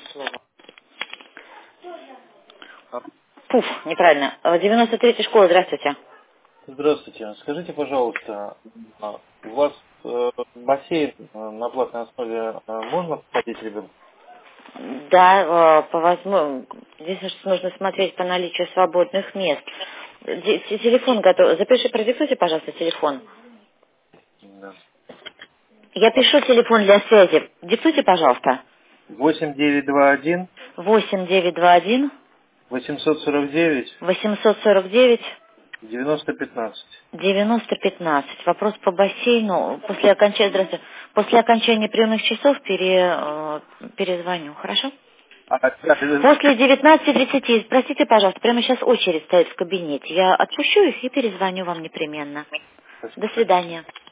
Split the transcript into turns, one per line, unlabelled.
слово.
Пуф, неправильно. 93-я школа, здравствуйте.
Здравствуйте. Скажите, пожалуйста, у вас бассейн на платной основе можно входить ребенку?
Да, по возможности. Единственное, что нужно смотреть по наличию свободных мест. Телефон готов. Запиши, продиктуйте, пожалуйста, телефон.
Да.
Я пишу телефон для связи. Диктуйте, пожалуйста.
8921
8921
849
849
9015.
9015. Вопрос по бассейну. После окончания приемных часов перезвоню. Хорошо? После 19:30. Простите, пожалуйста, прямо сейчас очередь стоит в кабинете. Я отпущу их и перезвоню вам непременно. До свидания.